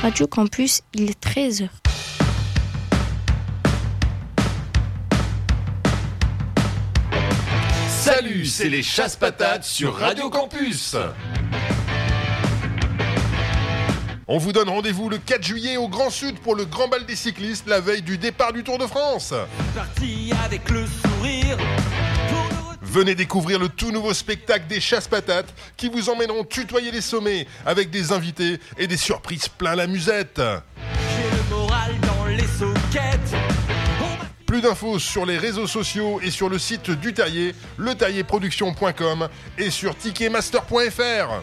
Radio Campus, il est 13h. Salut, c'est les Chasse-Patates sur Radio Campus. On vous donne rendez-vous le 4 juillet au Grand Sud pour le Grand Bal des cyclistes, la veille du départ du Tour de France. Parti avec le sourire. Venez découvrir le tout nouveau spectacle des Chasse-Patates qui vous emmèneront tutoyer les sommets avec des invités et des surprises plein la musette. J'ai le moral dans les soquettes. Plus d'infos sur les réseaux sociaux et sur le site du Terrier, leterrierproduction.com et sur ticketmaster.fr.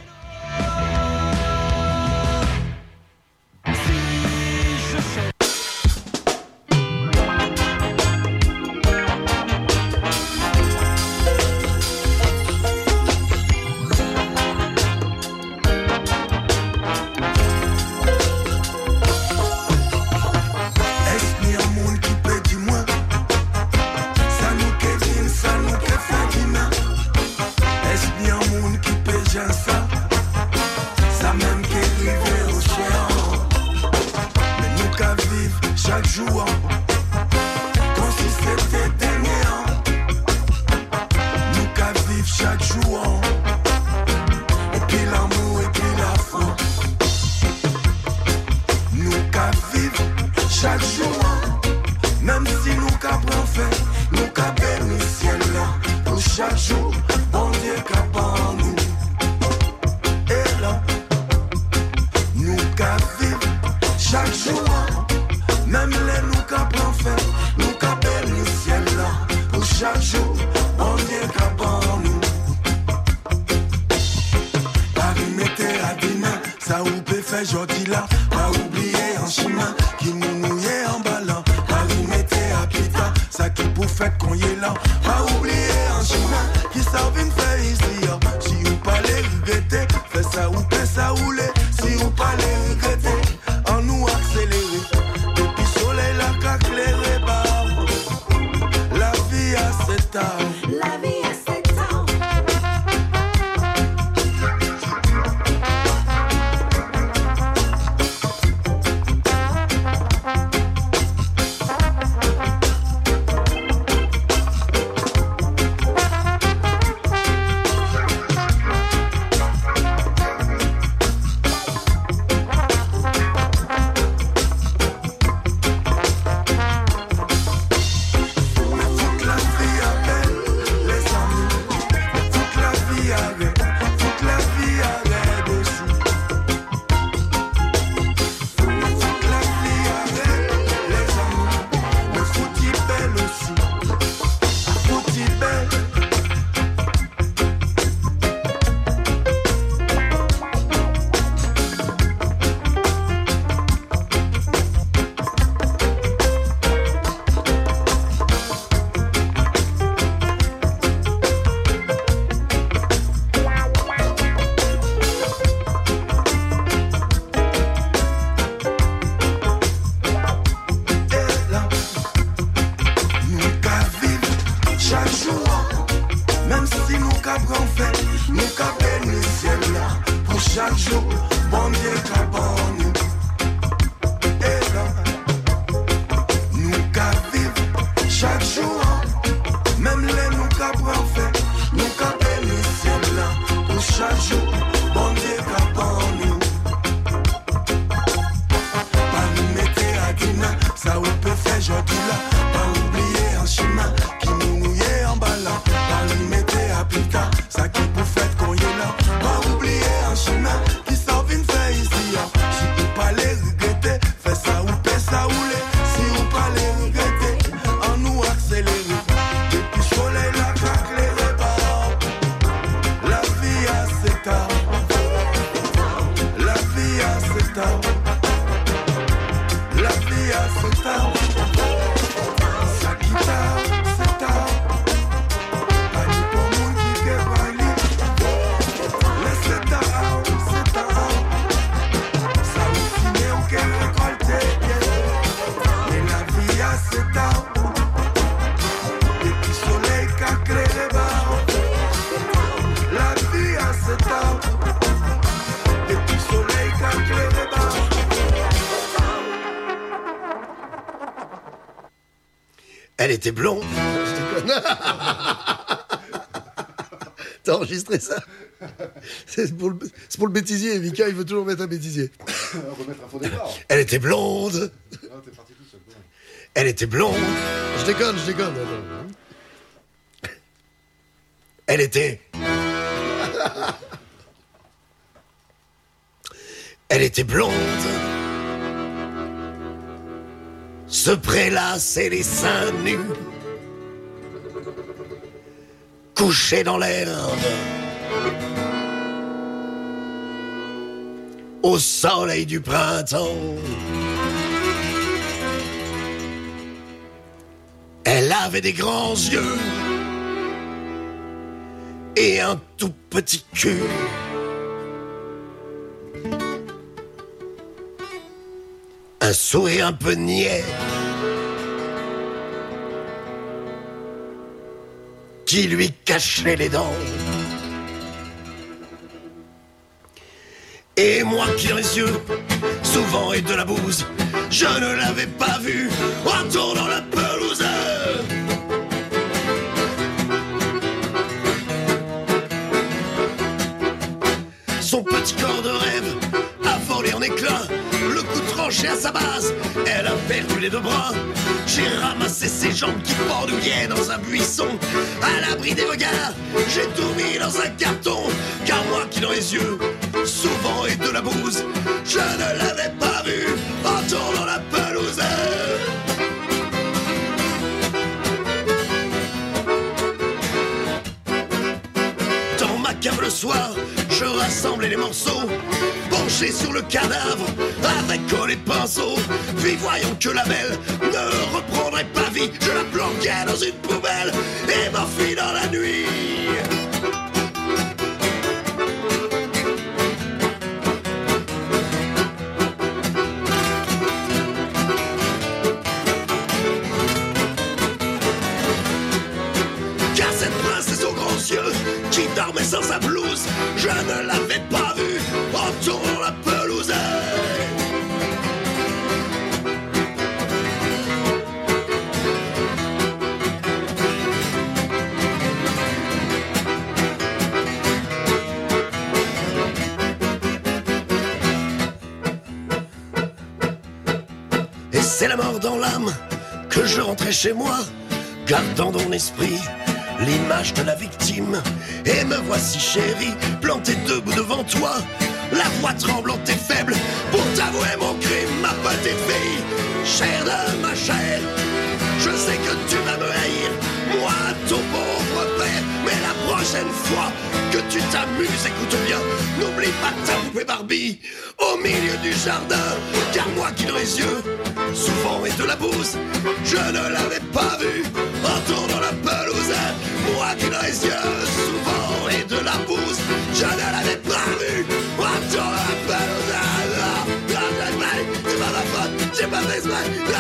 Elle était blonde. Je déconne. T'as enregistré ça? C'est pour le bêtisier. Mika, il veut toujours mettre un bêtisier. On va mettre un faux départ. Elle était blonde. Ah, t'es parti tout seul. Elle était blonde. Je déconne. Attends. Elle était... Elle était blonde. Se prélassait les seins nus, couchée dans l'herbe, au soleil du printemps. Elle avait des grands yeux et un tout petit cul. Un sourire un peu niais qui lui cachait les dents. Et moi qui dans les yeux, souvent et de la bouse, je ne l'avais pas vue en tournant la pelouse. Son petit corps de rêve a volé en éclats, le coup tranché à sa base, elle a perdu les deux bras. J'ai ramassé ses jambes qui pendouillaient dans un buisson, à l'abri des regards, j'ai tout mis dans un carton. Car moi qui dans les yeux, souvent et de la bouse, je ne l'avais pas vue en tournant la pelouse. Dans ma cave le soir, je rassemblais les morceaux, penché sur le cadavre, avec les pinceaux. Puis voyant que la belle ne reprendrait pas vie, je la planquais dans une poubelle et m'enfuis dans la nuit. Car cette princesse aux grands yeux qui dormait sans sa blouse, je ne l'avais pas vue en tournant la pelouse. Et c'est la mort dans l'âme que je rentrais chez moi, gardant dans l'esprit l'image de la victime. Et me voici chérie, plantée debout devant toi, la voix tremblante et faible pour t'avouer mon crime. Ma petite fille, chair de ma chair, je sais que tu vas me haïr, moi ton pauvre père. Mais la prochaine fois que tu t'amuses, écoute bien, n'oublie pas ta poupée Barbie au milieu du jardin. Car moi qui dans les yeux, souvent et de la bouse, je ne l'avais pas vue en tournant la pelouse. Moi qui dans les yeux, souvent et de la bouse, je ne l'avais pas vue en tournant la pelouse. C'est pas ma faute, j'ai pas fait exprès.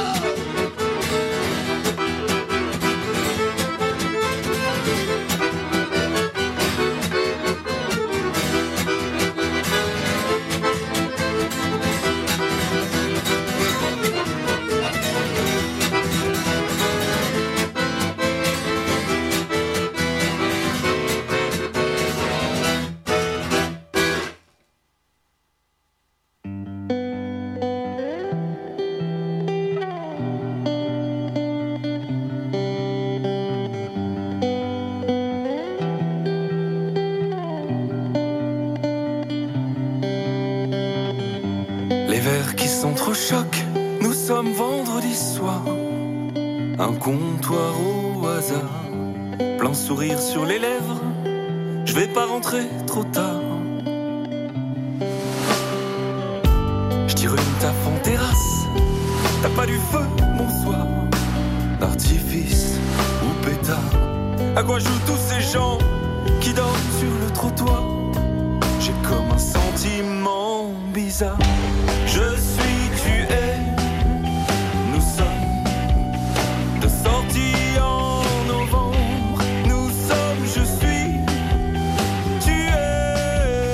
Trop choc, nous sommes vendredi soir, un comptoir au hasard, plein sourire sur les lèvres, je vais pas rentrer trop tard. Je tire une taffe en terrasse, t'as pas du feu, bonsoir, d'artifice ou pétard. À quoi jouent tous ces gens qui dorment sur le trottoir? J'ai comme un sentiment bizarre. Je suis, tu es, nous sommes de sortie en novembre. Nous sommes, je suis, tu es.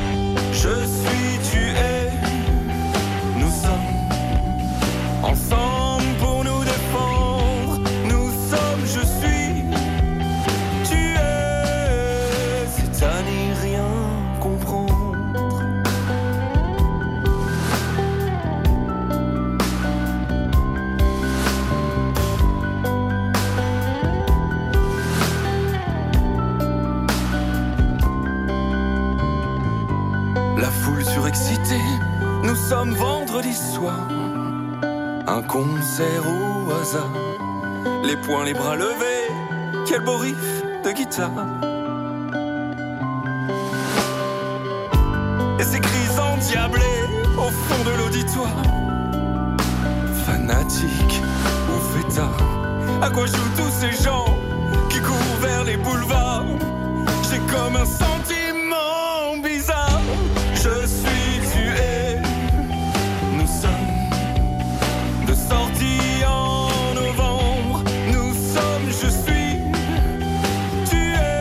Je suis, tu es, nous sommes ensemble. La foule surexcitée, nous sommes vendredi soir. Un concert au hasard, les poings, les bras levés, quel beau riff de guitare. Et ces cris endiablés au fond de l'auditoire. Fanatique ou fêtard, à quoi jouent tous ces gens qui courent vers les boulevards? J'ai comme un sentiment bizarre. Je suis tué. Nous sommes de sortie en novembre. Nous sommes, je suis tué.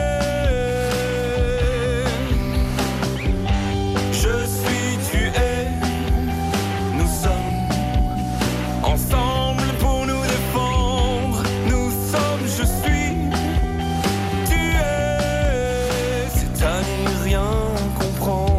Je suis tué. Nous sommes ensemble pour nous défendre. Nous sommes, je suis tué. C'est à n'y rien comprendre.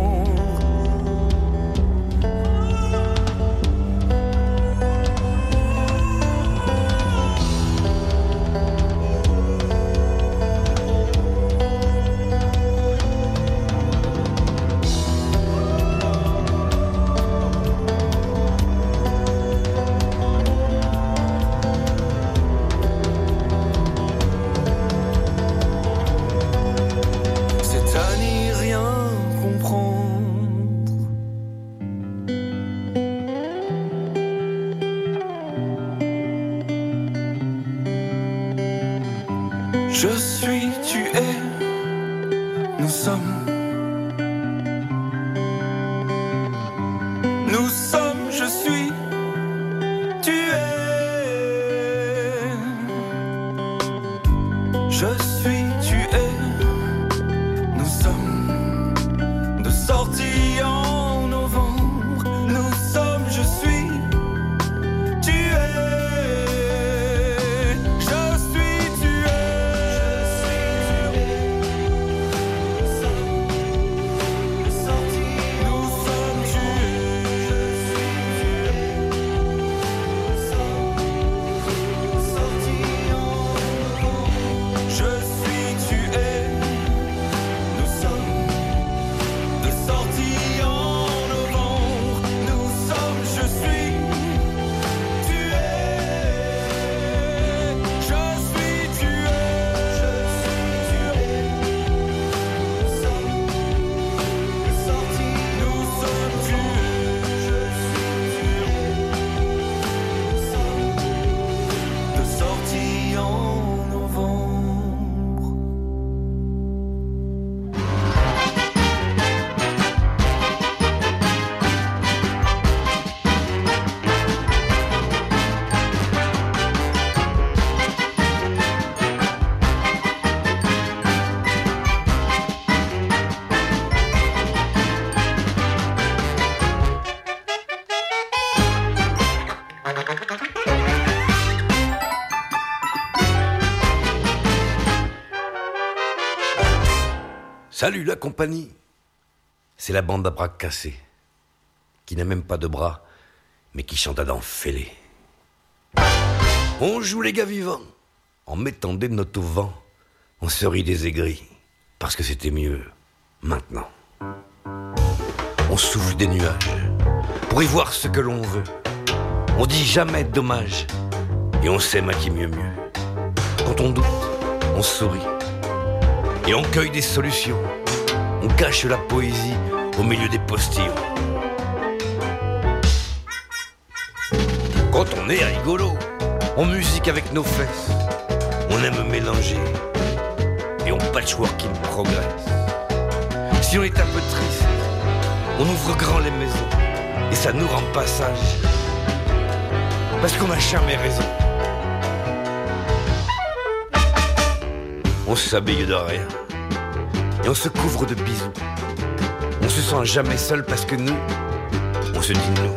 C'est à n'y rien comprendre. Je suis tué. Nous sommes. Nous sommes, je suis tué. Je suis tué. Nous sommes de sortie en novembre. Nous sommes, je suis tué. Je suis tué. Nous sommes je suis tué. Nous sommes de sortie en novembre. Nous sommes, je suis tué. Je suis tué. Nous sommes de sortie. Nous sommes tués. Nous sommes de sortie en novembre. Salut la compagnie. C'est la bande à bras cassés, qui n'a même pas de bras, mais qui chante à dents fêlées. On joue les gars vivants, en mettant des notes au vent. On se rit des aigris, parce que c'était mieux maintenant. On souffle des nuages, pour y voir ce que l'on veut. On dit jamais dommage, et on s'aime à qui mieux mieux. Quand on doute, on sourit, et on cueille des solutions. On cache la poésie au milieu des postillons. Quand on est rigolo, on musique avec nos fesses. On aime mélanger, et on patchworking progresse. Si on est un peu triste, on ouvre grand les maisons, et ça nous rend passage, parce qu'on n'a jamais raison. On s'habille de rien, et on se couvre de bisous. On se sent jamais seul parce que nous, on se dit nous.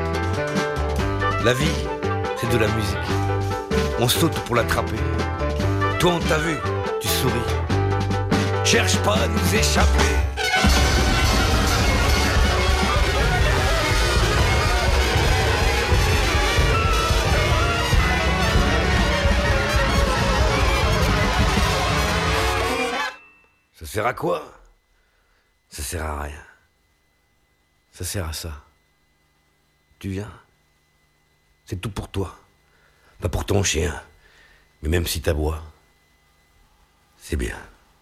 La vie, c'est de la musique. On saute pour l'attraper. Toi, on t'a vu, tu souris. Cherche pas à nous échapper. Ça sert à quoi? Ça sert à rien. ça sert à ça. Tu viens? C'est tout pour toi. Pas pour ton chien. Mais même si t'aboies, c'est bien.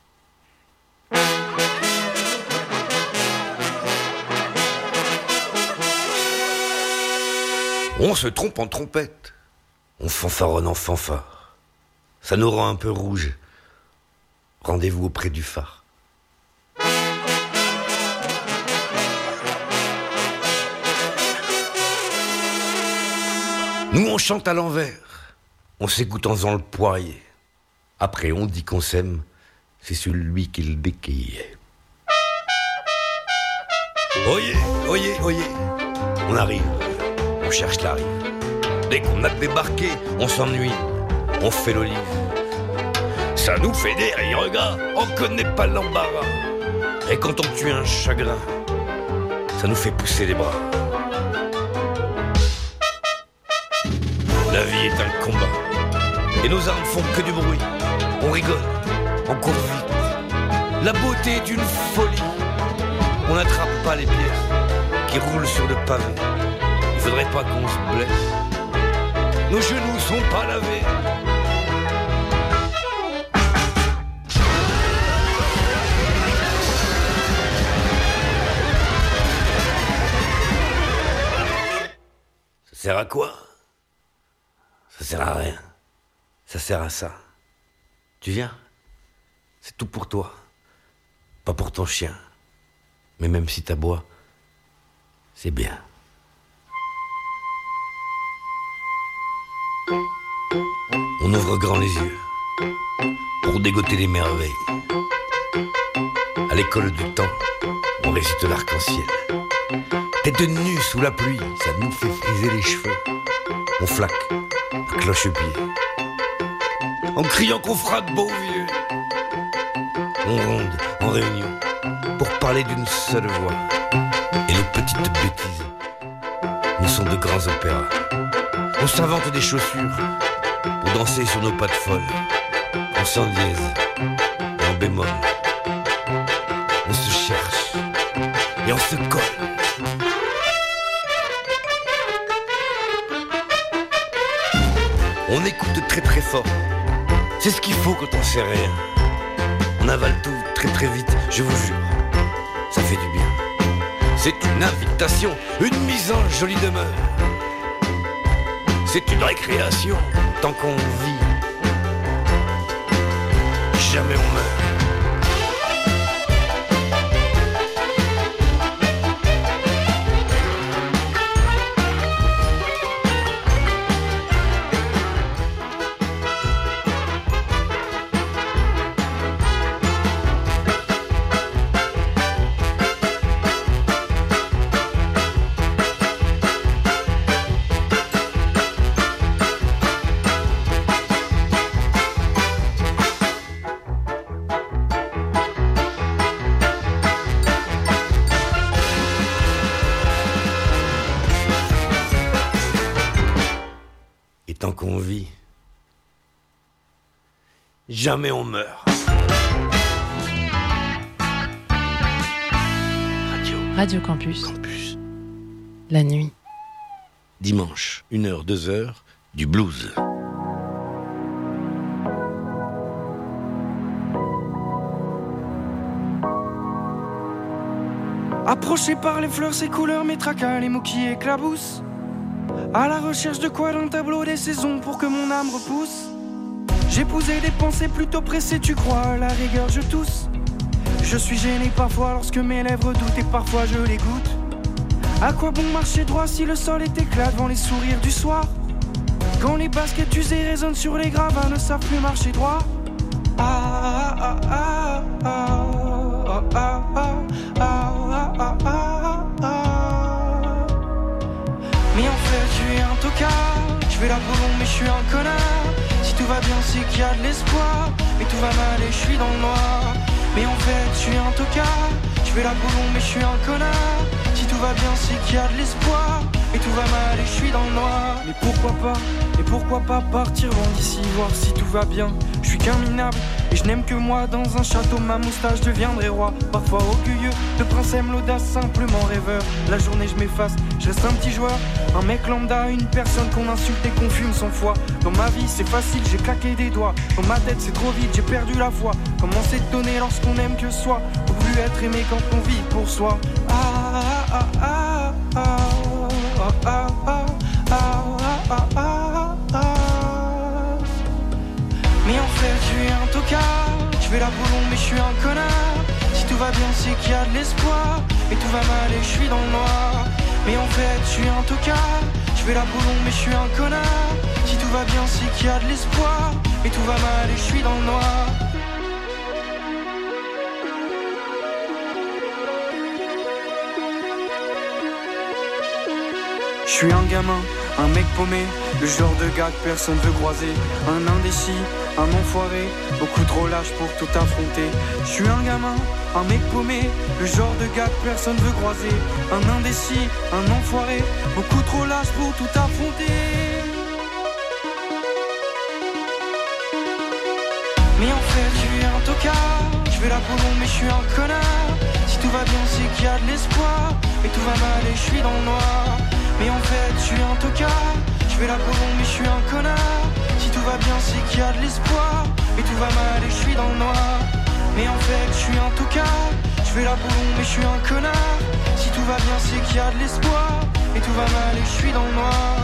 On se trompe en trompette. On fanfaronne en fanfare. Ça nous rend un peu rouge. Rendez-vous auprès du phare. Nous on chante à l'envers. On s'écoute en faisant le poirier. Après on dit qu'on s'aime. C'est celui qui le béquillait. Oyez, oyez, oyez. On arrive. On cherche la rive. Dès qu'on a débarqué, on s'ennuie. On fait l'olive. Ça nous fait des rires, gars. On connaît pas l'embarras. Et quand on tue un chagrin, ça nous fait pousser les bras. La vie est un combat. Et nos armes font que du bruit. On rigole, on court vite. La beauté est une folie. On n'attrape pas les pièces qui roulent sur le pavé. Il faudrait pas qu'on se blesse. Nos genoux sont pas lavés. Ça sert à quoi? Ça sert à rien. Ça sert à ça. Tu viens? C'est tout pour toi. Pas pour ton chien. Mais même si t'aboies, c'est bien. On ouvre grand les yeux pour dégoter les merveilles. À l'école du temps, on récite l'arc-en-ciel. Tête nue sous la pluie, ça nous fait friser les cheveux. On flaque à cloche-pied, en criant qu'on fera de beaux vieux. On ronde en réunion pour parler d'une seule voix. Et nos petites bêtises nous sont de grands opéras. On s'invente des chaussures pour danser sur nos pattes folles. En sans dièse et en bémol. On se cherche et on se colle. On écoute très très fort. C'est ce qu'il faut quand on sait rien. On avale tout très très vite, je vous jure. Ça fait du bien. C'est une invitation, une mise en jolie demeure. C'est une récréation, tant qu'on vit. Jamais on meurt. Tant qu'on vit, jamais on meurt. Radio Campus. La nuit. Dimanche, 1h, 2h, du blues. Approché par les fleurs, ses couleurs, mes tracas, les mots qui éclaboussent. À la recherche de quoi dans le tableau des saisons pour que mon âme repousse. J'ai posé des pensées plutôt pressées, tu crois, à la rigueur je tousse. Je suis gêné parfois lorsque mes lèvres doutent et parfois je les goûte. À quoi bon marcher droit si le sol est éclat devant les sourires du soir? Quand les baskets usées résonnent sur les gravats, ne savent plus marcher droit. Ah ah ah ah ah ah ah ah ah ah ah. Mais en fait je suis un tocard, je fais la boulon mais je suis un connard. Si tout va bien c'est qu'il y a de l'espoir, mais tout va mal et je suis dans le noir. Mais en fait je suis un tocard, je fais la boulon mais je suis un connard. Si tout va bien c'est qu'il y a de l'espoir, et tout va mal et je suis dans le noir. Mais pourquoi pas partir loin d'ici, voir si tout va bien. Je suis qu'un minable et je n'aime que moi. Dans un château ma moustache deviendrait roi. Parfois orgueilleux, le prince aime l'audace, simplement rêveur. La journée je m'efface, je reste un petit joueur, un mec lambda, une personne qu'on insulte et qu'on fume sans foi. Dans ma vie c'est facile, j'ai claqué des doigts. Dans ma tête c'est trop vite, j'ai perdu la foi. Comment s'étonner lorsqu'on aime que soi, pour plus être aimé quand on vit pour soi. Mais en fait je suis un tocard, je fais la boulon mais je suis un connard. Si tout va bien c'est qu'il y a de l'espoir, et tout va mal et je suis dans le noir. Mais en fait je suis un tocard, je fais la boulon mais je suis un connard. Si tout va bien c'est qu'il y a de l'espoir, et tout va mal et je suis dans le noir. Je suis un gamin, un mec paumé, le genre de gars que personne veut croiser. Un indécis, un enfoiré, beaucoup trop lâche pour tout affronter. Je suis un gamin, un mec paumé, le genre de gars que personne veut croiser. Un indécis, un enfoiré, beaucoup trop lâche pour tout affronter. Mais en fait je suis un tocard, je fais la boulon mais je suis un connard. Si tout va bien c'est qu'il y a de l'espoir, et tout va mal et je suis dans le noir. Mais en fait je suis un tocard, je fais la boulon mais je suis un connard. Si tout va bien c'est qu'il y a de l'espoir, et tout va mal et je suis dans le noir. Mais en fait je suis un tocard, je fais la boulon mais je suis un connard. Si tout va bien c'est qu'il y a de l'espoir, et tout va mal et je suis dans le noir.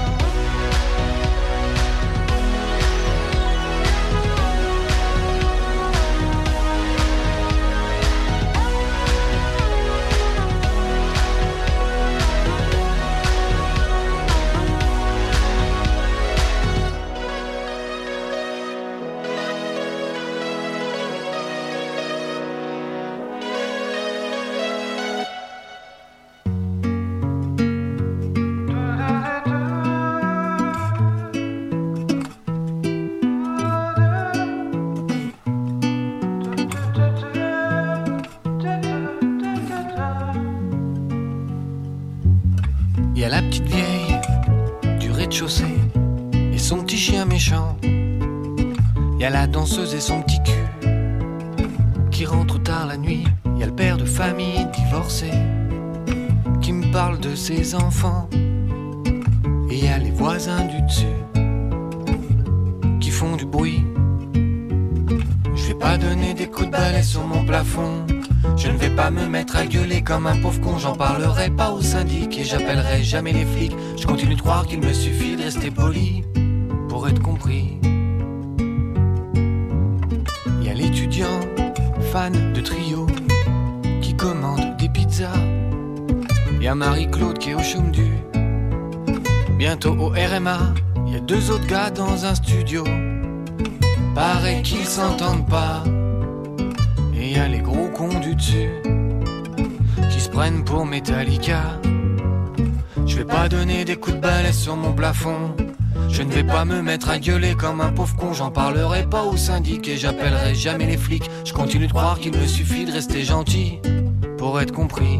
Y a la petite vieille du rez-de-chaussée et son petit chien méchant. Y a la danseuse et son petit cul qui rentre tard la nuit. Y a le père de famille divorcé qui me parle de ses enfants. Et y a les voisins du dessus qui font du bruit. Je vais pas donner des coups de balai sur mon plafond. Je ne vais pas me mettre à gueuler comme un pauvre con. J'en parlerai pas au syndic et j'appellerai jamais les flics. Je continue de croire qu'il me suffit de rester poli pour être compris. Y a l'étudiant fan de trio qui commande des pizzas. Y a Marie-Claude qui est au chaume du bientôt au RMA. Y a deux autres gars dans un studio, pareil qu'ils s'entendent pas. Et y a les gros cons du dessus qui se prennent pour Metallica. Je vais pas donner des coups de balai sur mon plafond. Je ne vais pas me mettre à gueuler comme un pauvre con. J'en parlerai pas au syndic et j'appellerai jamais les flics. Je continue de croire qu'il me suffit de rester gentil pour être compris.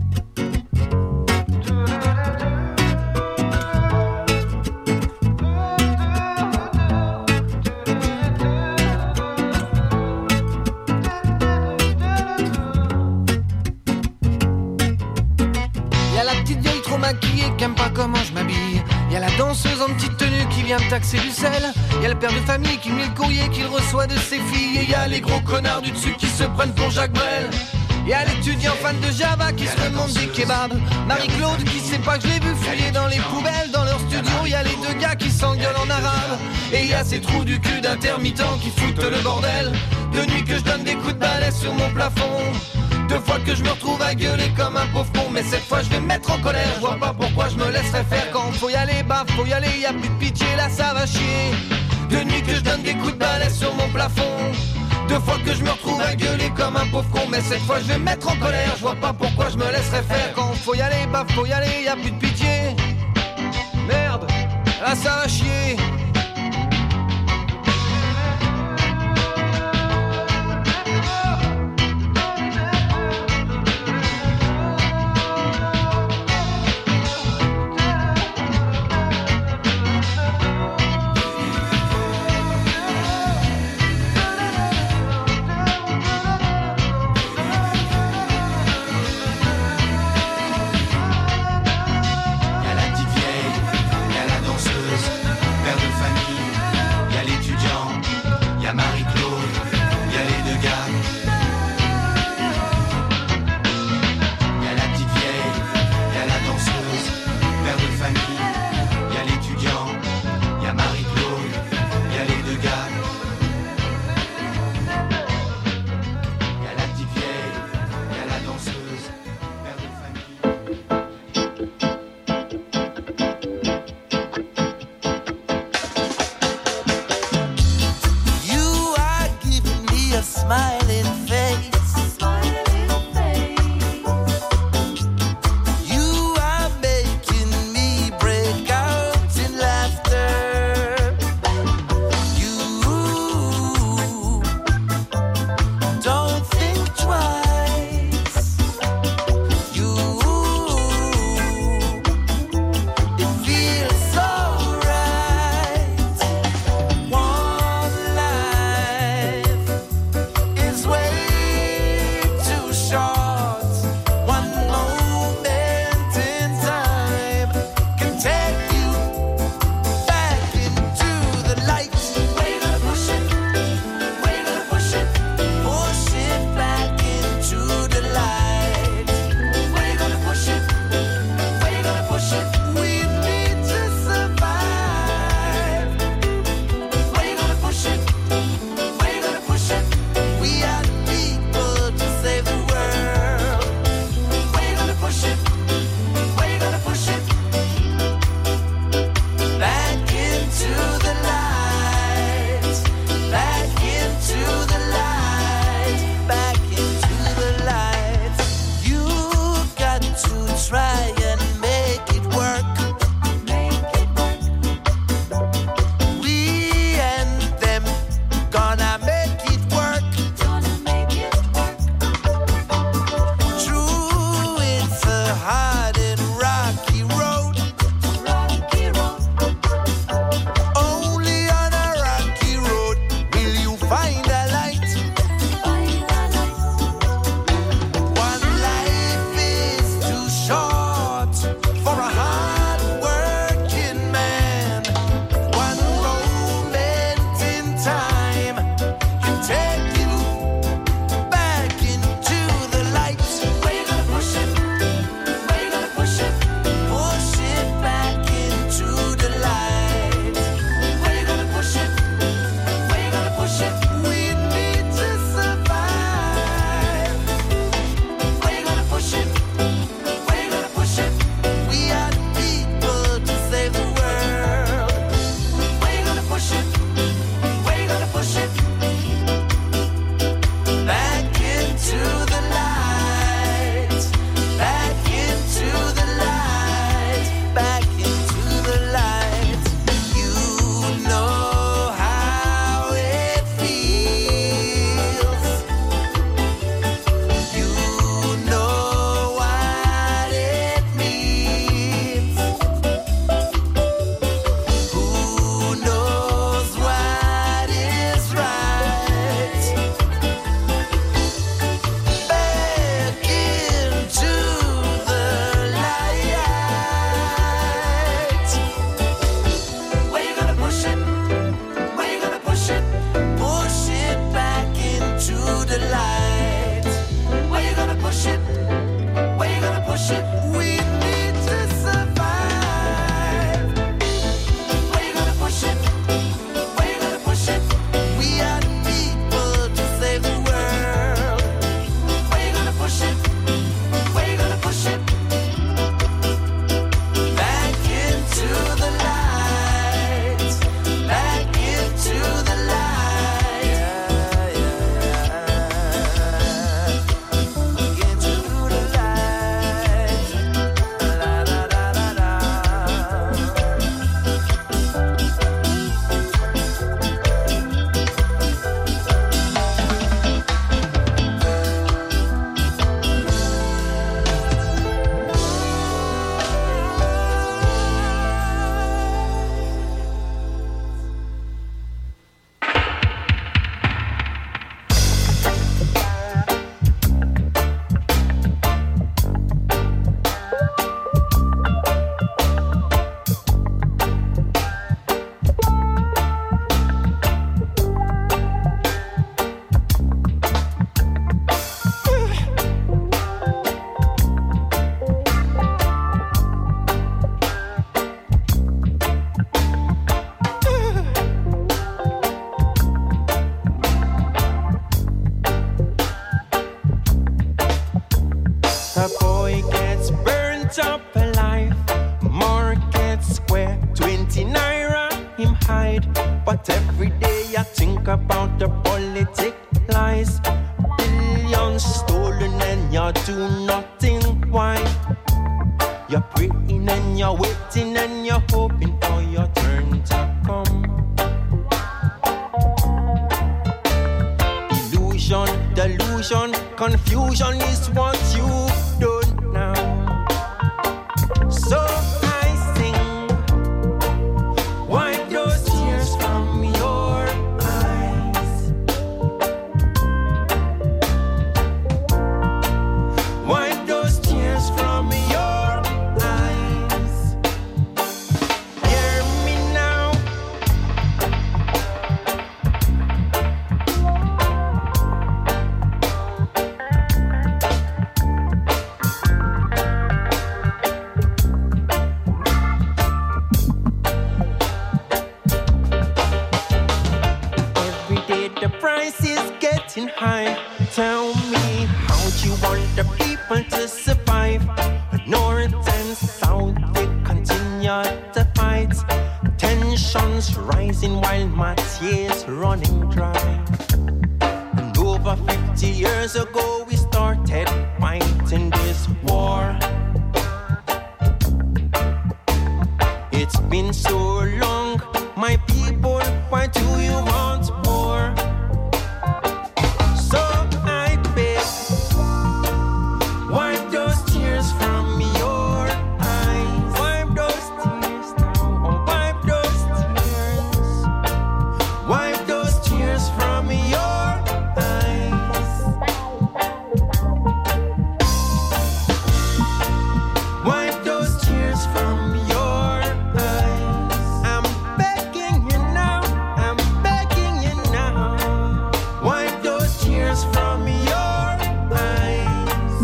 Qu'aime pas comment je m'habille. Y'a la danseuse en petite tenue qui vient me taxer du sel. Y'a le père de famille qui met le courrier qu'il reçoit de ses filles. Et y'a les gros connards du dessus qui se prennent pour Jacques Brel. Y'a l'étudiant fan de Java qui se demande des kebabs. Marie-Claude qui sait pas que je l'ai vu fouiller dans les poubelles. Dans leur studio y'a les deux gars qui s'engueulent en arabe. Et y'a ces trous du cul d'intermittents qui foutent le bordel. De nuit que je donne des coups de balai sur mon plafond. Deux fois que je me retrouve à gueuler comme un pauvre con. Mais cette fois je vais me mettre en colère. Je vois pas pourquoi je me laisserais faire. Quand faut y aller, bah faut y aller. Y'a plus de pitié, là ça va chier. De nuit que je donne des coups de balai sur mon plafond. Deux fois que je me retrouve à gueuler comme un pauvre con. Mais cette fois je vais me mettre en colère. Je vois pas pourquoi je me laisserais faire. Quand faut y aller, bah faut y aller. Y'a plus de pitié. Merde, là ça va chier. hide. But every day I think about the politic lies. Billions stolen and you do nothing. Why? You're praying and you're waiting and you're hoping for your turn to come. Illusion, delusion, confusion is what you've done now. So I sing, wipe those tears from your eyes. Wipe those tears from your eyes. Hear me now. Every day the price is getting high. Tell me, how do you want the people to survive? North and south, they continue to fight. Tensions rising while my tears running dry. And over 50 years ago, we started fighting this war. It's been so long, my people, why do you want more? So I beg, wipe those tears from your eyes. Wipe those tears now, wipe those tears. Wipe those tears from your eyes. Wipe those tears from your eyes. I'm begging you now, I'm begging you now. Wipe those tears from your eyes.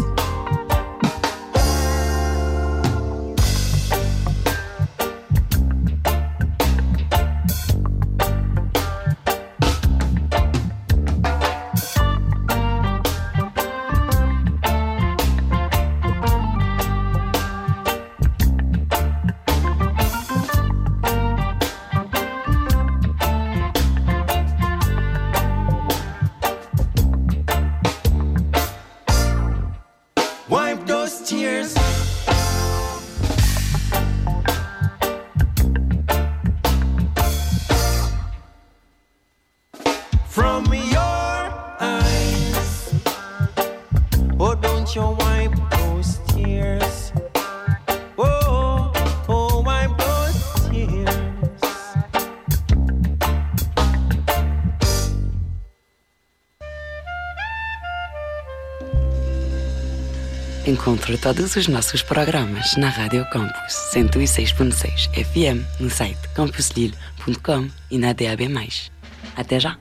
Wipe those tears. From your eyes. Oh, don't you wipe those tears. Oh, oh, wipe those tears. Encontre todos os nossos programas na Rádio Campus 106.6 FM, no site campuslille.com e na DAB+. Até já!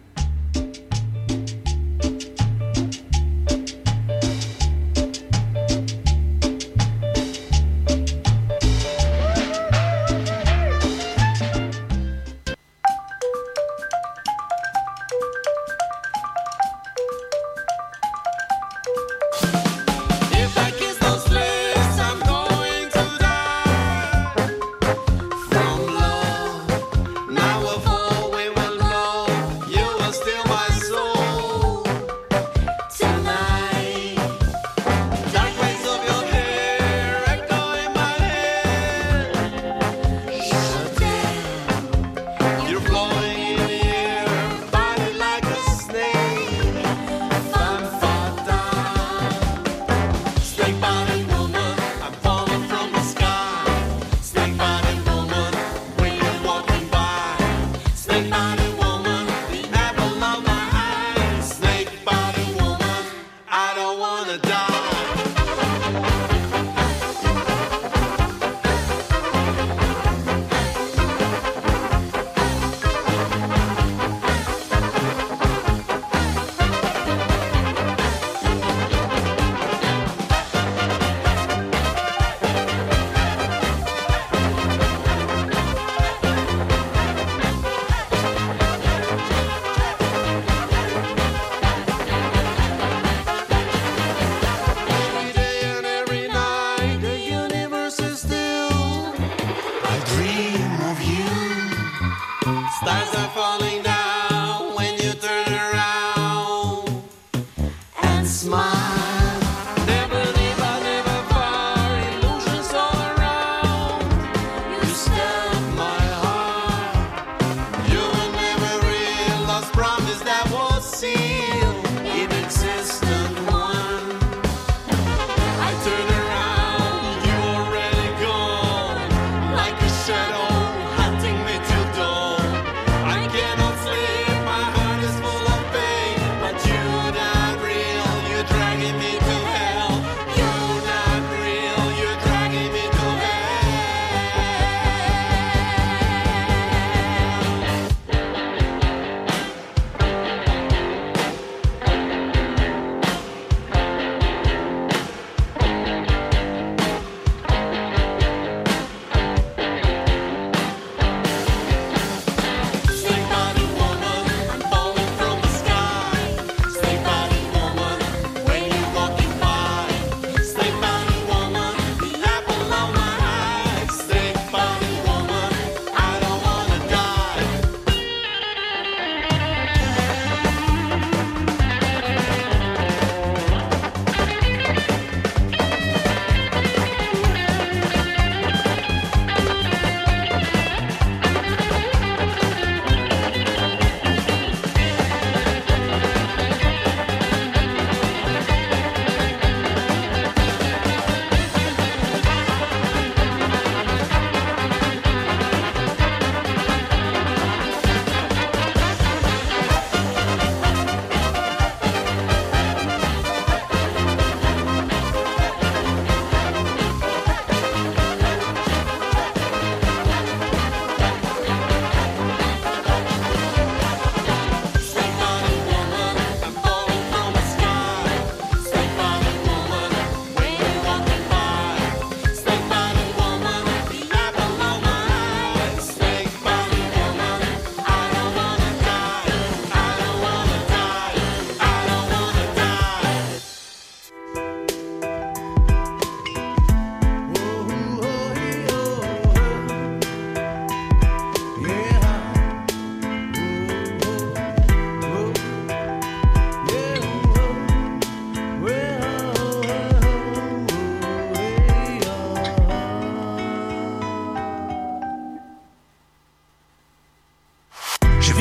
If I kiss those lips, I'm going to die from love. Now a fool we will know. You will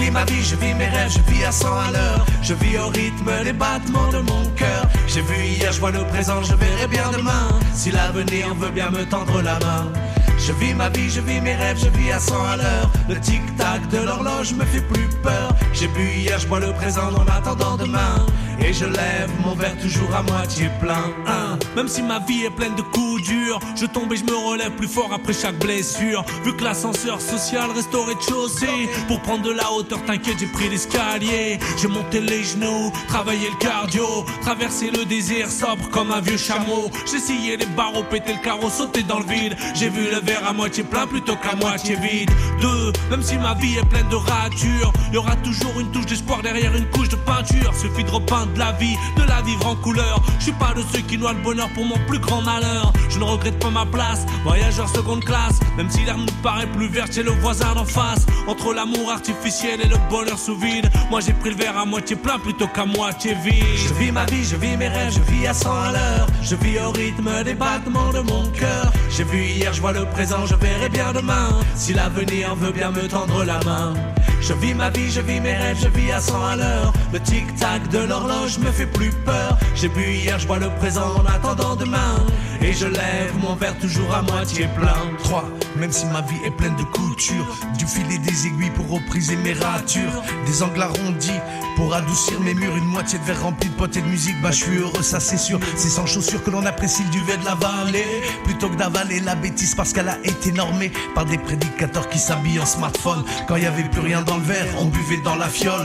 vis ma vie, je vis mes rêves, je vis à 100 à l'heure. Je vis au rythme des battements de mon cœur. J'ai vu hier, je vois le présent, je verrai bien demain. Si l'avenir veut bien me tendre la main. Je vis ma vie, je vis mes rêves, je vis à 100 à l'heure. Le tic-tac de l'horloge me fait plus peur. J'ai bu hier, je bois le présent en attendant demain. Et je lève mon verre toujours à moitié plein. Même si ma vie est pleine de coups durs, je tombe et je me relève plus fort après chaque blessure. Vu que l'ascenseur social reste au rez-de-chaussée, pour prendre de la hauteur, t'inquiète, j'ai pris l'escalier. J'ai monté les genoux, travaillé le cardio, traversé le désert sobre comme un vieux chameau. J'ai scié les barreaux, pété le carreau, sauté dans le vide. J'ai vu le verre à moitié plein plutôt qu'à moitié vide. Même si ma vie est pleine de ratures, y aura toujours une touche d'espoir derrière une couche de peinture. Suffit de repeindre de la vivre en couleur. Je suis pas de ceux qui noient le bonheur pour mon plus grand malheur. Je ne regrette pas ma place, voyageur seconde classe. Même si l'air nous paraît plus vert chez le voisin d'en face. Entre l'amour artificiel et le bonheur sous vide, moi j'ai pris le verre à moitié plein plutôt qu'à moitié vide. Je vis ma vie, je vis mes rêves, je vis à 100 à l'heure. Je vis au rythme des battements de mon cœur. J'ai vu hier, je vois le présent, je verrai bien demain. Si l'avenir veut bien me tendre la main. Je vis ma vie, je vis mes rêves, je vis à 100 à l'heure. Le tic-tac de l'horloge me fait plus peur. J'ai bu hier, je vois le présent en attendant demain. Et je lève mon verre toujours à moitié plein. 3. Même si ma vie est pleine de coutures, du fil et des aiguilles pour repriser mes ratures, des angles arrondis pour adoucir mes murs, une moitié de verre rempli de potes et de musique, bah je suis heureux, ça c'est sûr. C'est sans chaussures que l'on apprécie le duvet de la vallée, plutôt que d'avaler la bêtise parce qu'elle a été normée par des prédicateurs qui s'habillent en smartphone. Quand il y avait plus rien dans le verre, on buvait dans la fiole.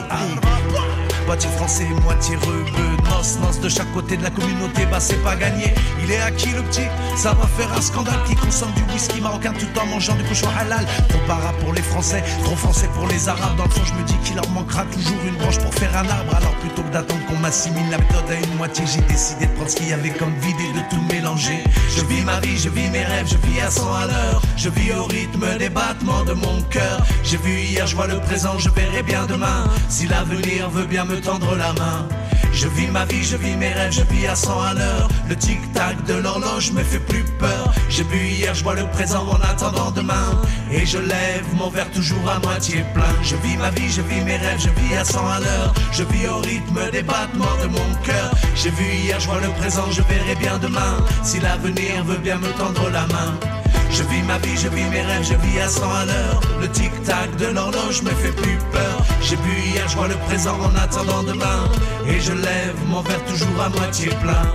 Moitié français, moitié rebeu, noce de chaque côté de la communauté, bah c'est pas gagné. Il est acquis le petit, ça va faire un scandale qui consomme du whisky marocain tout en mangeant du cochon halal. Trop para pour les Français, trop français pour les Arabes. Dans le fond je me dis qu'il leur manquera toujours une branche pour faire un arbre. Alors plutôt que d'attendre qu'on m'assimile la méthode à une moitié, j'ai décidé de prendre ce qu'il y avait comme vide et de tout mélanger. Je vis ma vie, je vis mes rêves, je vis à 100 à l'heure. Je vis au rythme des battements de mon cœur. J'ai vu hier, je vois le présent, je verrai bien demain. Si l'avenir veut bien me tendre la main. Je vis ma vie, je vis mes rêves, je vis à 100 à l'heure. Le tic-tac de l'horloge me fait plus peur. J'ai bu hier, je vois le présent en attendant demain. Et je lève mon verre toujours à moitié plein. Je vis ma vie, je vis mes rêves, je vis à 100 à l'heure. Je vis au rythme des battements de mon cœur. J'ai vu hier, je vois le présent, je verrai bien demain. Si l'avenir veut bien me tendre la main. Je vis ma vie, je vis mes rêves, je vis à 100 à l'heure. Le tic-tac de l'horloge me fait plus peur. J'ai bu hier, je vois le présent en attendant demain. Et je lève mon verre toujours à moitié plein.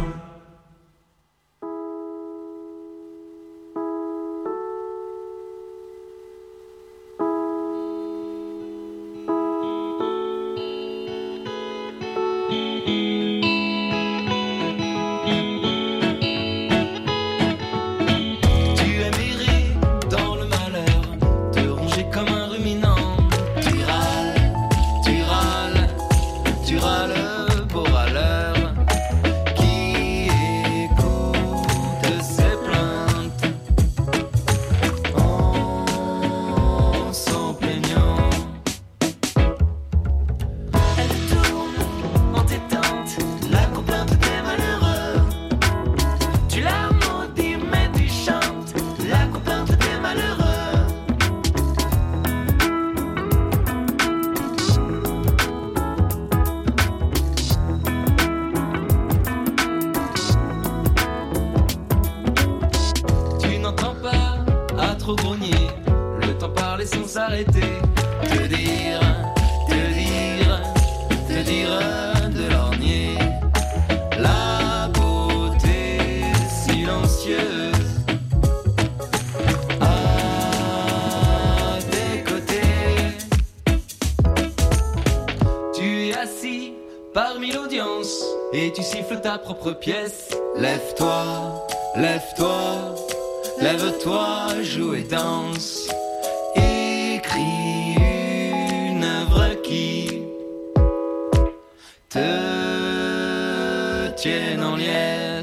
Ta propre pièce. Lève-toi, lève-toi, lève-toi, joue et danse. Écris une œuvre qui te tienne en liesse.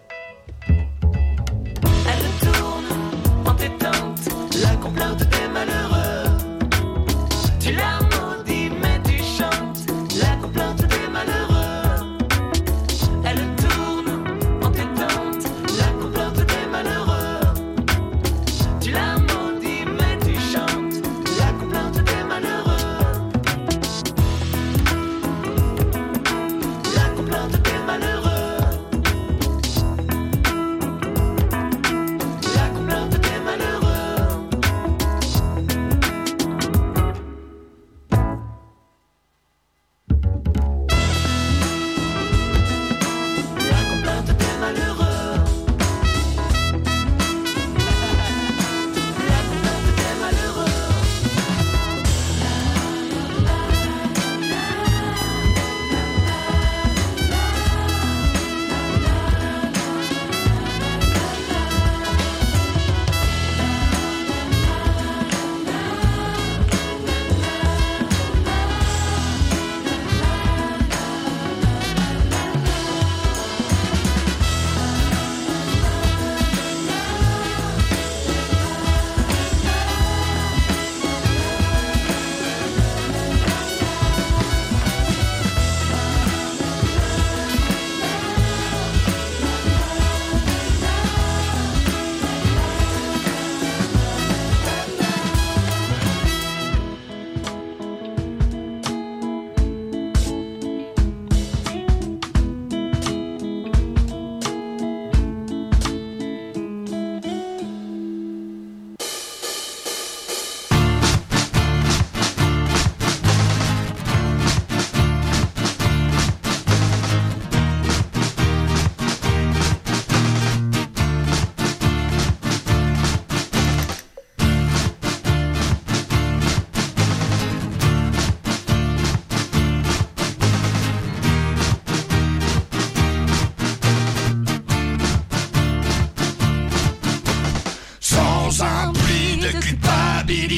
Elle tourne en tétante, la complainte des malheureux. Tu la maudis mais tu chantes la complainte des malheureux.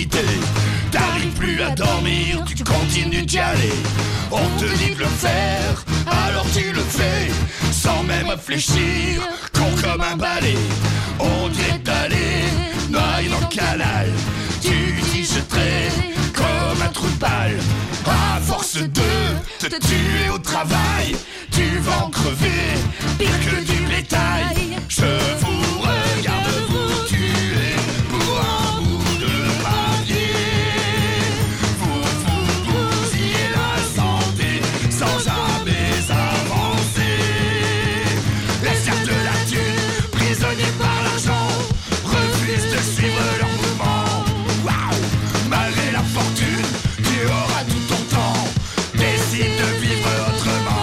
limité. T'arrives plus à dormir, tu continues d'y aller. On te dit de le faire, alors tu le fais, sans même réfléchir, con comme un balai. On dirait d'aller noyer dans le canal. Tu dis je traîne comme un trou de balle. À force de te tuer au travail, tu vas en crever, pire que du bétail. Je vous regarde vous tuer pour un bout de papier. Vous bousillez la santé sans jamais avancer. Les cerfs de la thune, prisonniers par l'argent, refusent de suivre leur mouvement. Waouh, malgré la fortune, tu auras tout ton temps. Décide de vivre autrement.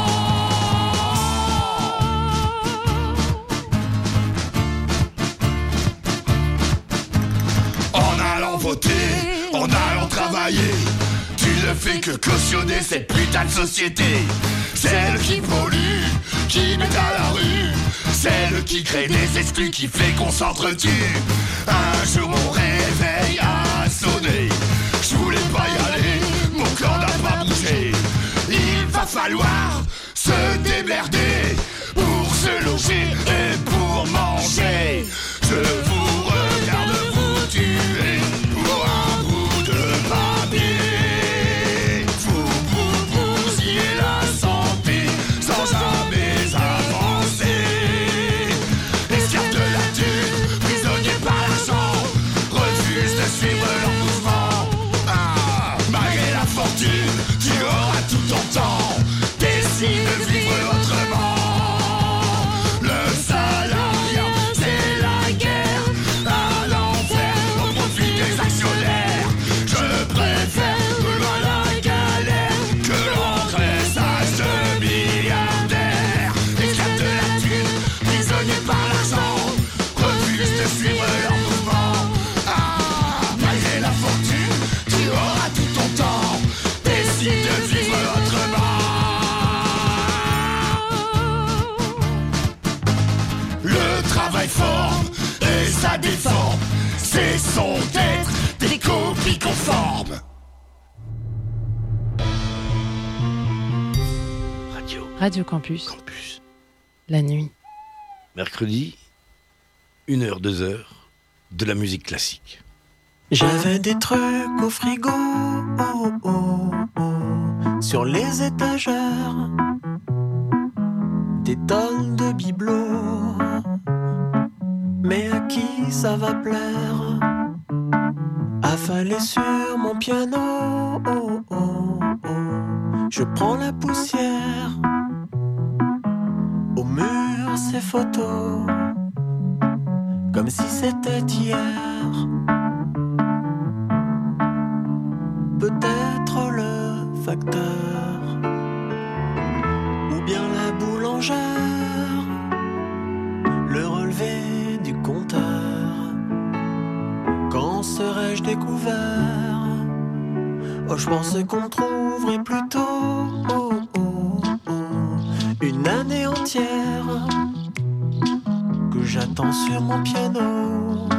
En allant voter, en allant travailler, tu ne fais que cautionner cette putain de société. Celle qui pollue, qui met à la rue, celle qui crée des exclus, qui fait qu'on s'entretue. Un jour mon réveil a sonné, je voulais pas y aller, mon corps n'a pas bougé. Il va falloir se démerder pour se loger et pour manger. Je vous regarde vous tuer pour un bout de papier. Vous bousillez la santé sans jamais avancer. Esclaves de la thune, prisonniers par l'argent, refusent de suivre leur mouvement. Ah, malgré la fortune, tu auras tout ton temps. Décide de vivre autrement. Le salariat, c'est la guerre à l'enfer au profit des actionnaires. Je préfère loin la galère que l'engraissage de milliardaires. Esclaves de la thune, prisonniers par l'argent, refusent de suivre leur mouvement. Ah, malgré la fortune, tu auras tout ton temps. Décide de vivre autrement. Le travail forme et ça déforme, cessons d'être des copies conformes. Radio Campus. La nuit. Mercredi, 1h, 2h, de la musique classique. J'avais des trucs au frigo, sur les étagères, des tonnes de bibelots. Mais à qui ça va plaire? Affalé sur mon piano, je prends la poussière. Au mur, ces photos, comme si c'était hier. Peut-être le facteur, ou bien la boulangère, le relevé du compteur. Quand serais-je découvert? Oh, je pensais qu'on trouverait plutôt une année entière que j'attends sur mon piano,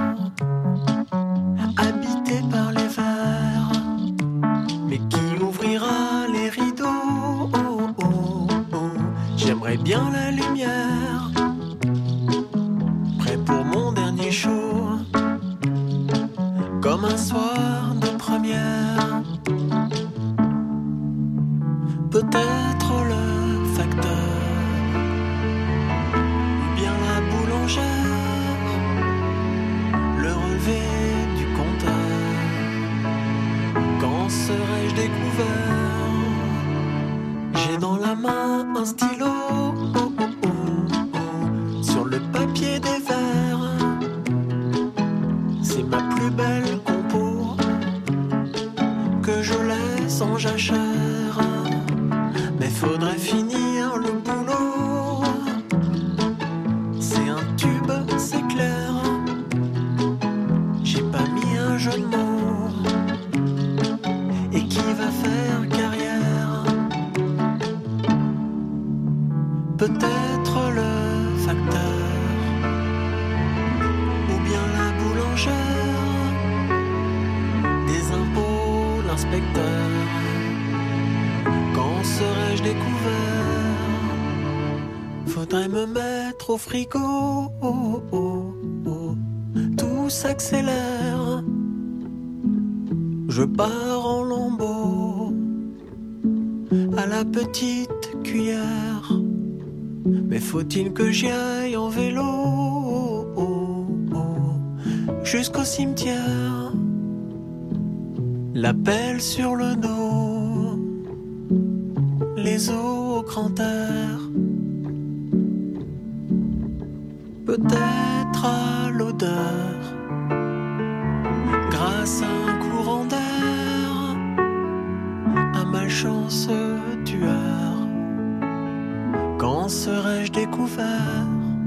habité par les vers. Mais qui ouvrira les rideaux? J'aimerais bien la lumière, prêt pour mon dernier show, comme un soir de première. Peut-être le facteur, ou bien la boulangère, le relevé du compteur. Quand serais-je découvert? J'ai dans la main un stylo, sur le papier des vers. C'est ma plus belle compo que je laisse en jachère. Mais faudrait finir le boulot. C'est un tube, c'est clair. J'ai pas mis un jeu de mots. Et qui va faire carrière? Peut-être le facteur, ou bien la boulangère, me mettre au frigo. Tout s'accélère. Je pars en lambeaux à la petite cuillère. Mais faut-il que j'y aille en vélo jusqu'au cimetière? La pelle sur le dos, les os au grand air. Peut-être à l'odeur, grâce à un courant d'air, un malchanceux tueur. Quand serais-je découvert?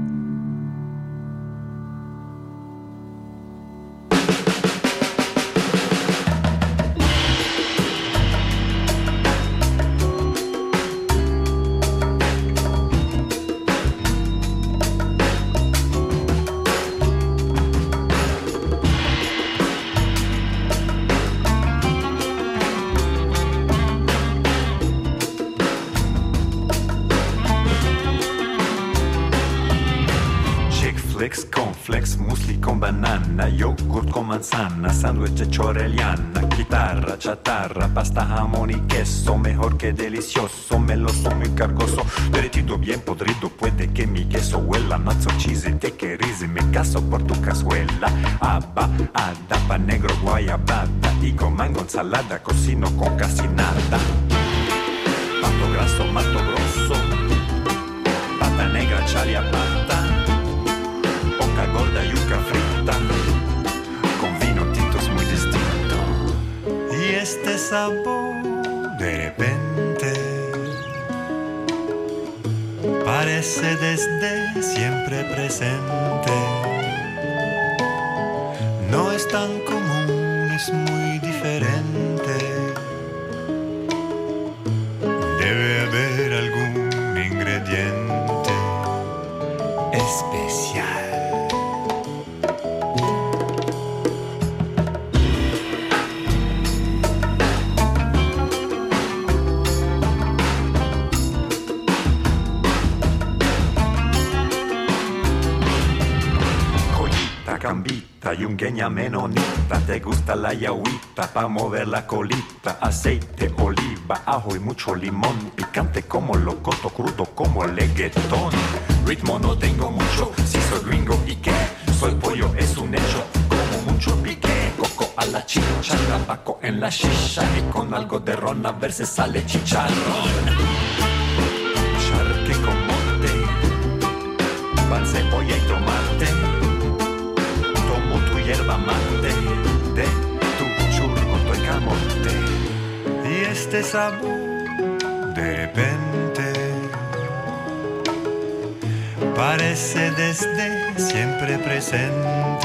Cornflakes, muesli con banana, yogurt con manzana, sándwich choreliana, guitarra, chatarra, pasta, jamón y queso, mejor que delicioso, meloso, muy cargoso, derretido bien podrido, puede que mi queso huela, nacho, cheese, te que rise, me caso por tu cazuela, haba, hada, pan negro, guayabada, higo, mango, ensalada, cocino con casi nada, pato graso, mato grosso, pata negra, chalia, pata, gorda, yuca frita, con vino tinto es muy distinto. Y este sabor de repente parece desde siempre presente. No es tan común, es muy diferente. Debe haber algún ingrediente especial. Cambita, yungueña menonita, te gusta la yahuita pa' mover la colita, aceite, oliva, ajo y mucho limón, picante como locoto, crudo como el leguetón. Ritmo no tengo mucho, si soy gringo y qué, soy pollo es un hecho, como mucho piqué, coco a la chicha, tabaco en la shisha y con algo de ron a ver si sale chicharrón. Charque con mote, pan, cebolla y tomate. Hierba mate de tu churro, tu camote. Y este sabor de repente parece desde siempre presente.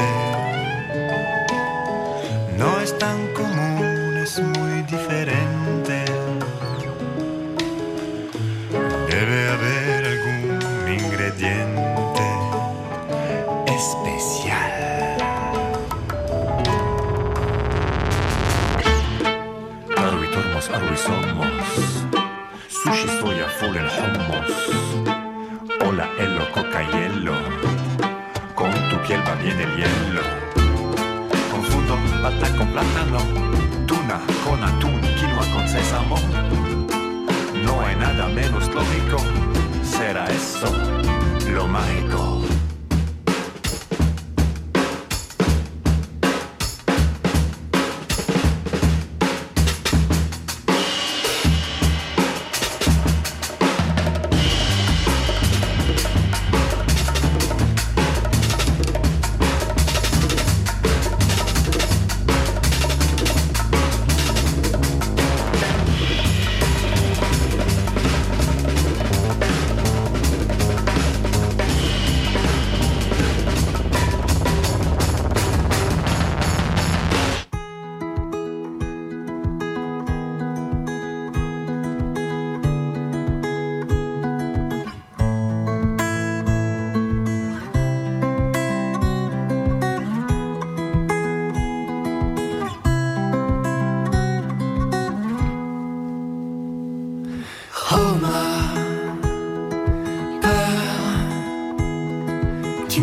No es tan común, es muy diferente. Debe haber algún ingrediente especial. Arroz somos, sushi, soya, full en hummus. Hola, elo, coca, hielo. Con tu piel va bien el hielo. Confundo pata con plátano, tuna con atún, quinoa con sésamo. No hay nada menos lógico, será eso lo mágico.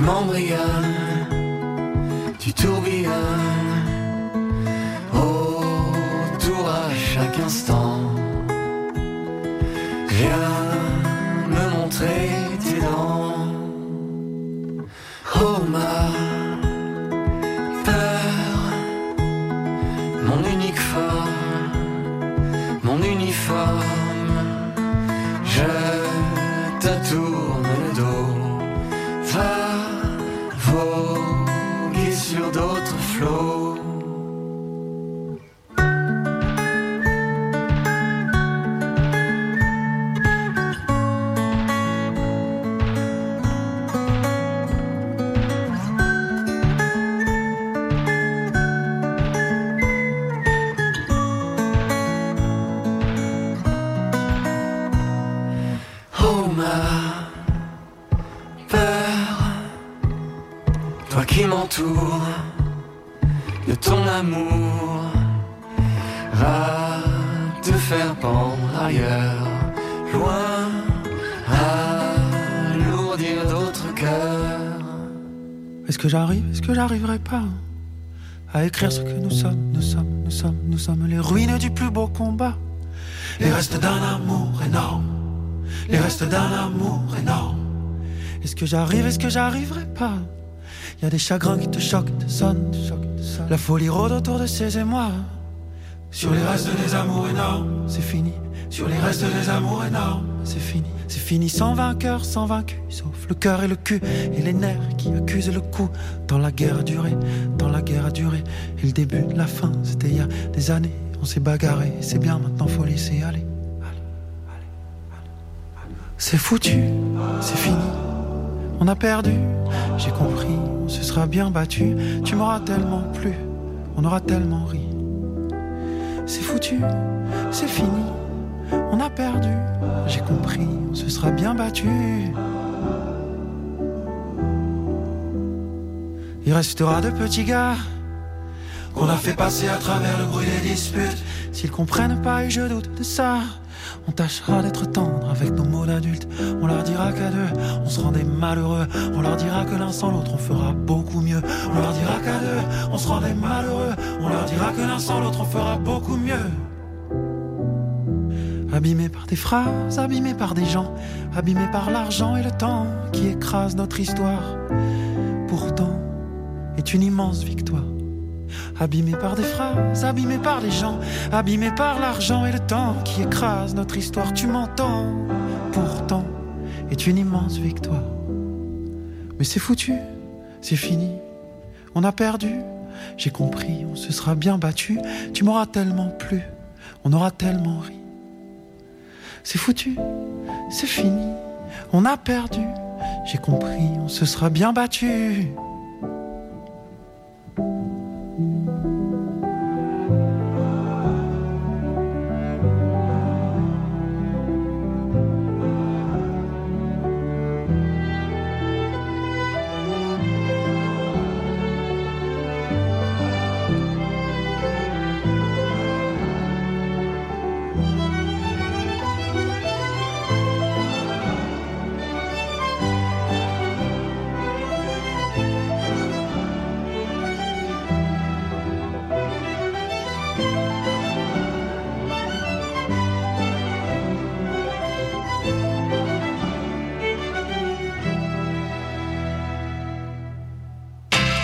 m'embrayonne, tu tourbillonnes autour à chaque instant. Viens me montrer tes dents. Oh ma peur, mon unique forme, mon uniforme, je te tourne le dos. Va voguer sur d'autres flots. Qui m'entoure de ton amour va te faire pendre ailleurs, loin, alourdir d'autres cœurs. Est-ce que j'arrive, est-ce que j'arriverai pas à écrire ce que nous sommes, nous sommes les ruines du plus beau combat, les restes d'un amour énorme, les restes d'un amour énorme. Est-ce que j'arrive, est-ce que j'arriverai pas? Y a des chagrins qui te choquent, te sonnent. La folie rôde autour de ces émois. Sur les restes des amours énormes, c'est fini. Sur les restes des amours énormes, c'est fini. C'est fini sans vainqueur, sans vaincu. Sauf le cœur et le cul et les nerfs qui accusent le coup. Tant la guerre a duré, tant la guerre a duré. Et le début de la fin, c'était il y a des années. On s'est bagarré, c'est bien, maintenant faut laisser aller. C'est foutu, c'est fini. On a perdu, j'ai compris, on se sera bien battu. Tu m'auras tellement plu, on aura tellement ri. C'est foutu, c'est fini, on a perdu, j'ai compris, on se sera bien battu. Il restera de petits gars qu'on a fait passer à travers le bruit des disputes. S'ils comprennent pas et je doute de ça, on tâchera d'être tendre avec nos mots d'adultes. On leur dira qu'à deux, on se rendait malheureux. On leur dira que l'un sans l'autre, on fera beaucoup mieux. On leur dira qu'à deux, on se rendait malheureux. On leur dira que l'un sans l'autre, on fera beaucoup mieux. Abîmés par des phrases, abîmés par des gens, abîmés par l'argent et le temps qui écrase notre histoire. Pourtant, est une immense victoire. Abîmés par des phrases, abîmés par les gens, abîmés par l'argent et le temps qui écrase notre histoire. Tu m'entends? Pourtant, est une immense victoire. Mais c'est foutu, c'est fini, on a perdu. J'ai compris, on se sera bien battu. Tu m'auras tellement plu, on aura tellement ri. C'est foutu, c'est fini, on a perdu. J'ai compris, on se sera bien battu.